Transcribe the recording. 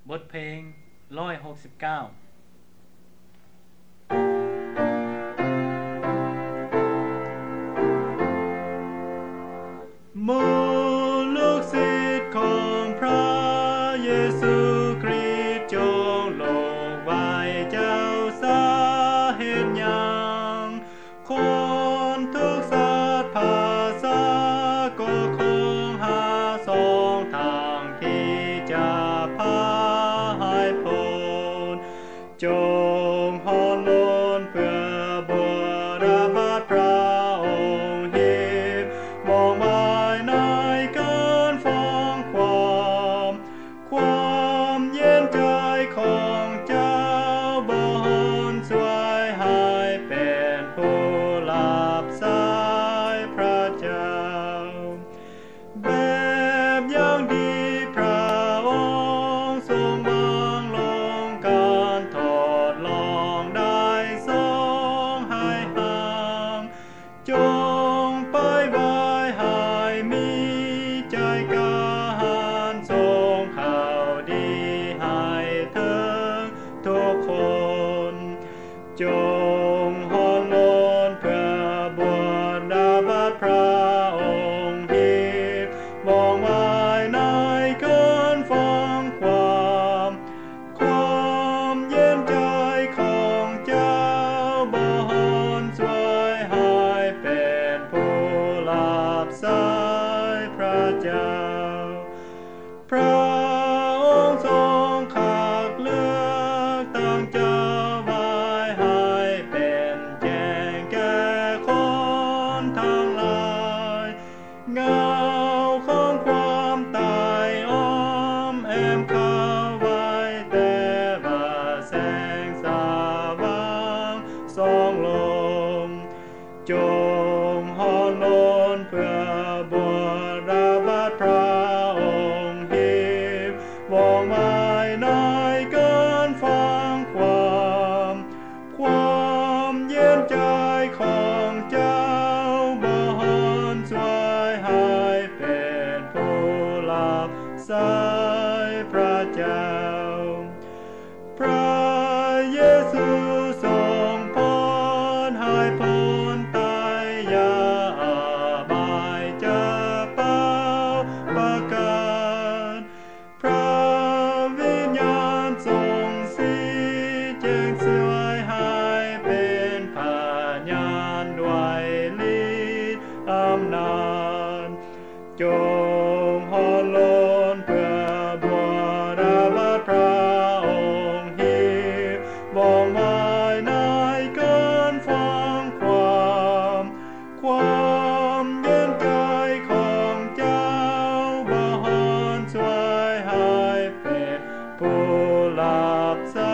บทเพลง169โมลูกศิษย์ของพระเยซูคริสต์จงลงไว้เจ้าสาเหตุยังคนทุกสัตว์ภาษาก็คงหาสองทางที่จะพาให้พ้นจงหอนโลนเพื่อบรบัดพระองค์หิบมองไว้ในการฟังความเย็นใจของเจ้าบ่หนสวยให้เป็นผู้รับใช้พระเจ้าแบบอย่างดีพระองค์ทรงวางลงการทดลองได้ทรงให้ห่างจงไปไว้ให้มีใจกล้าหาญทรงข่าวดีให้ถึงทุกคนจงหอนโลนเพื่อบวชดาบัดพระองค์หิบมองไว้ในการฟังความเย็นใจของเจ้าบ่หนสวยให้เป็นผู้รับใช้พระเจ้าพระองค์ทรงคัดเลือกตั้งเจ้าไว้ให้เป็นแจ้งแก่คนทั้งหลายเงาของความตายอ้อมแอมเข้าไว้แต่ว่าแสงสว่างส่องลงจงหอนโลนเพื่อบวชดาบัดพระองค์หิบมองไว้ในการฟังความเย็นใจของเจ้าบ่หนสวยให้เป็นผู้รับใช้พระเจ้าพระเยซูทรงพ้นให้พ้นตายอย่าบายจะเป้าประกาศพระวิญญาณทรงสีแจ้งสวยให้เป็นพยานด้วยฤทธิ์อำนาจจงหอนโลนเพื่อบวชดาบัดพระองค์หิบมองไว้ในการฟังความเย็นใจของเจ้าบ่หนสวยให้เป็นผู้รับใช้